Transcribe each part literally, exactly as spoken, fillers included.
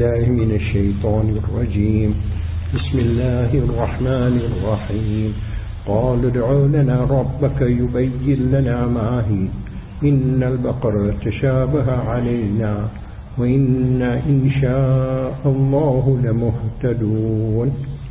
بالله من الشيطان الرجيم بسم الله الرحمن الرحيم قالوا ادع لنا ربك يبين لنا ما هي إن البقرة تشابه علينا وإنا إن شاء الله لمهتدون.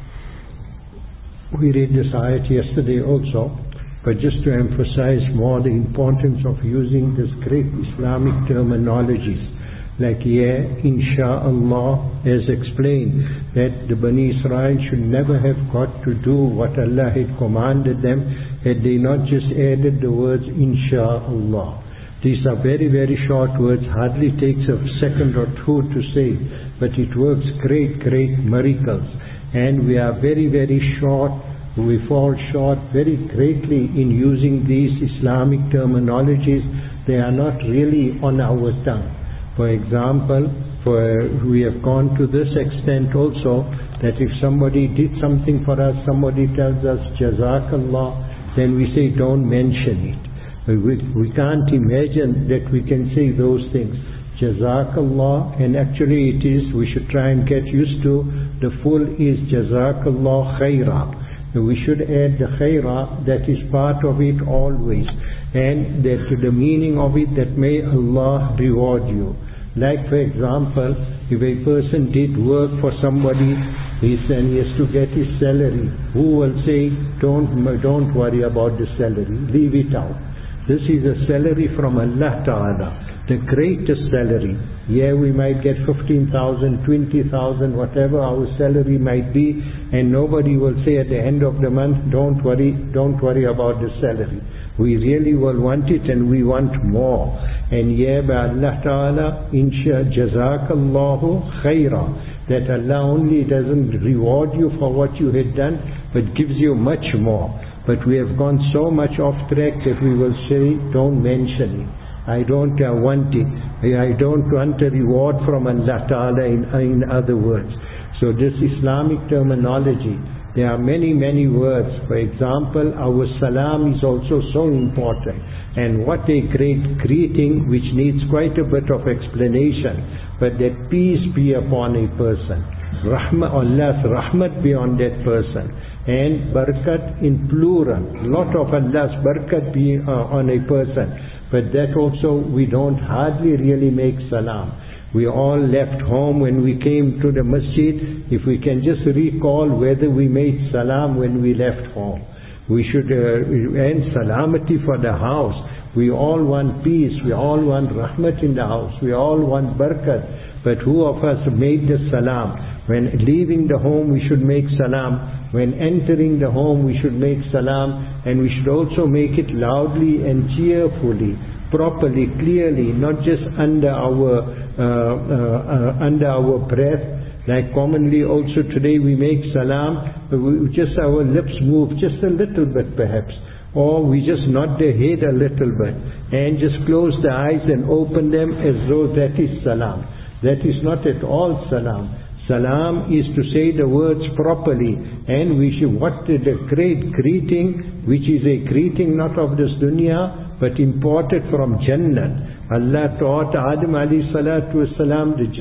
We read this ayat yesterday also, but just to emphasize more the importance of using this great Islamic terminologies, like here, insha'Allah, as explained, that the Bani Israel should never have got to do what Allah had commanded them had they not just added the words insha'Allah. These are very, very short words, hardly takes a second or two to say, but it works great, great miracles. And we are very, very short, we fall short very greatly in using these Islamic terminologies. They are not really on our tongue. For example, for, we have gone to this extent also, that if somebody did something for us, somebody tells us Jazakallah, then we say don't mention it. We, we can't imagine that we can say those things. Jazakallah, and actually it is, we should try and get used to, the full is Jazakallah khaira. We should add the khaira, that is part of it always. And that the meaning of it, that may Allah reward you. Like for example, if a person did work for somebody, he said he has to get his salary. Who will say, don't, don't worry about the salary, leave it out. This is a salary from Allah Ta'ala, the greatest salary. Yeah, we might get fifteen thousand, twenty thousand, whatever our salary might be, and nobody will say at the end of the month, don't worry, don't worry about the salary. We really will want it, and we want more. And yeah, by Allah Ta'ala, insha jazakallahu khaira, that Allah only doesn't reward you for what you had done, but gives you much more. But we have gone so much off track that we will say, don't mention it. I don't uh, want it. I don't want a reward from Allah Ta'ala, in, in other words. So this Islamic terminology, there are many, many words. For example, our salam is also so important. And what a great greeting, which needs quite a bit of explanation. But that peace be upon a person. Rahmah, Allah's rahmat be on that person. And barakat in plural. Lot of Allah's barakat be uh, on a person. But that also we don't hardly really make salam. We all left home when we came to the masjid. If we can just recall whether we made salam when we left home. We should uh, end salamati for the house. We all want peace. We all want rahmat in the house. We all want barakat. But who of us made the salam? When leaving the home we should make salam. When entering the home we should make salam. And we should also make it loudly and cheerfully, properly, clearly, not just under our uh, uh, uh, under our breath. Like commonly also today we make salam, we, just our lips move just a little bit perhaps, or we just nod the head a little bit and just close the eyes and open them as though that is salam. That is not at all salam. Salam is to say the words properly, and we should, what the great greeting, which is a greeting not of this dunya, but imported from Jannah. Allah taught Adam alayhi salatu wasalam the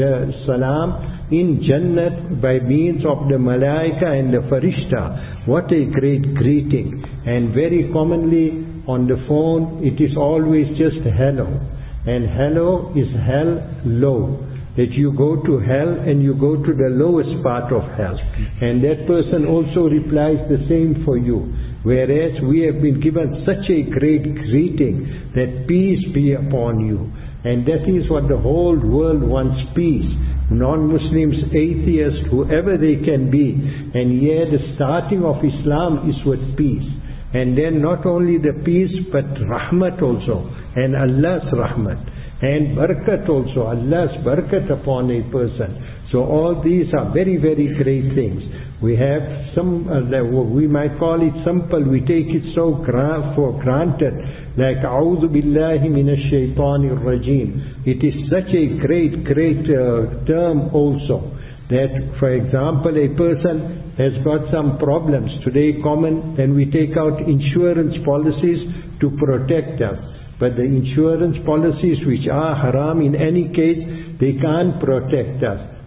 salam in Jannah by means of the malaika and the farishta. What a great greeting. And very commonly on the phone it is always just hello. And hello is hell low. That you go to hell and you go to the lowest part of hell. And that person also replies the same for you. Whereas we have been given such a great greeting that peace be upon you. And that is what the whole world wants, peace. Non-Muslims, atheists, whoever they can be. And here the starting of Islam is with peace. And then not only the peace but rahmat also. And Allah's rahmat. And barakat also, Allah's barakat upon a person. So all these are very, very great things. We have some, uh, we might call it simple, we take it so gra for granted, like A'udhu Billahi Minash Shaitanir Rajim. It is such a great, great uh, term also, that for example a person has got some problems today common, and we take out insurance policies to protect us. But the insurance policies which are haram in any case, they can't protect us.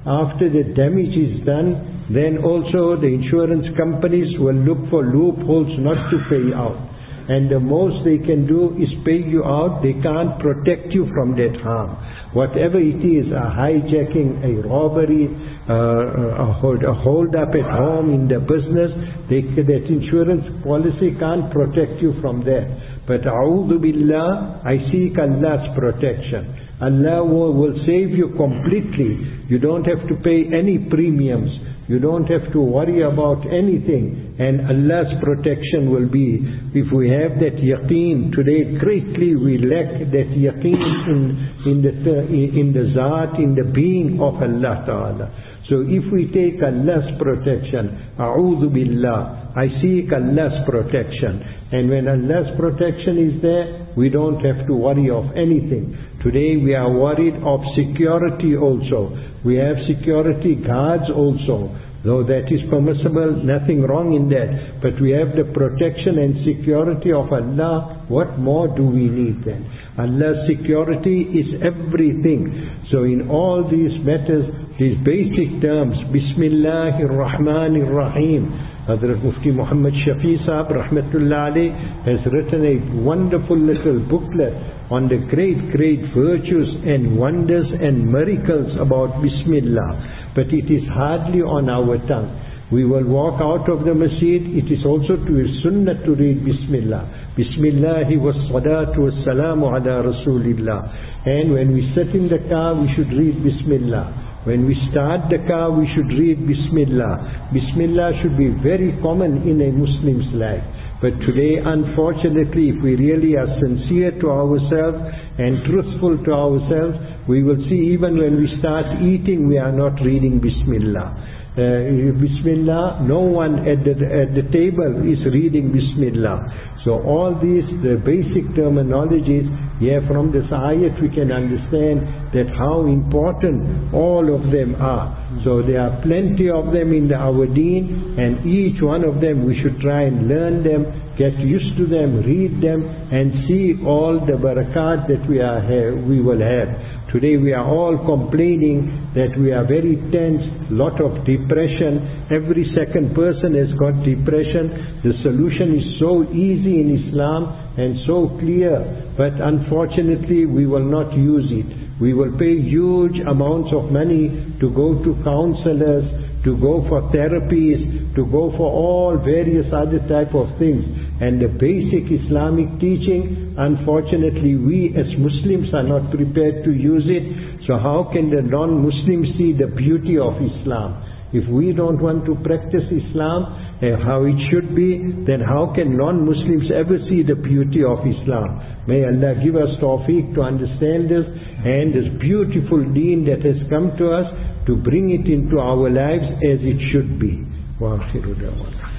after the damage is done, then also the insurance companies will look for loopholes not to pay out. And the most they can do is pay you out. They can't protect you from that harm. Whatever it is, a hijacking, a robbery, uh, a, hold, a hold up at home in the business, they, that insurance policy can't protect you from that. But a'udhu billah, I seek Allah's protection. Allah will, will save you completely. You don't have to pay any premiums. You don't have to worry about anything, and Allah's protection will be. If we have that yaqeen, today greatly we lack that yaqeen in, in the in the zat, in the being of Allah Ta'ala. So if we take Allah's protection, a'udhu billah, I seek Allah's protection. And when Allah's protection is there, we don't have to worry of anything. Today we are worried of security also. We have security guards also. Though that is permissible, nothing wrong in that. But we have the protection and security of Allah. What more do we need then? Allah's security is everything. So in all these matters, these basic terms, Bismillahir Rahmanir Rahim, Hazrat Mufti Muhammad Shafi Sahab Rahmatullah Alayh has written a wonderful little booklet on the great, great virtues and wonders and miracles about Bismillah. But it is hardly on our tongue. We will walk out of the masjid. It is also to a sunnah to read Bismillah. Bismillahi was salatu was salamu ala Rasulillah. And when we sit in the car, we should read Bismillah. When we start the car, we should read Bismillah. Bismillah should be very common in a Muslim's life. But today, unfortunately, if we really are sincere to ourselves and truthful to ourselves, we will see even when we start eating, we are not reading Bismillah. Uh, Bismillah, no one at the, at the table is reading Bismillah. So all these, the basic terminologies, yeah, from this ayat we can understand that how important all of them are. So there are plenty of them in the, our deen, and each one of them we should try and learn them, get used to them, read them, and see all the barakat that we are have, we will have. Today we are all complaining that we are very tense, lot of depression. Every second person has got depression. The solution is so easy in Islam and so clear, but unfortunately we will not use it. We will pay huge amounts of money to go to counselors, to go for therapies, to go for all various other type of things. And the basic Islamic teaching, unfortunately we as Muslims are not prepared to use it. So how can the non-Muslims see the beauty of Islam? If we don't want to practice Islam uh, how it should be, then how can non-Muslims ever see the beauty of Islam? May Allah give us tawfiq to understand this, and this beautiful deen that has come to us, to bring it into our lives as it should be. Wa akhiru da'wana.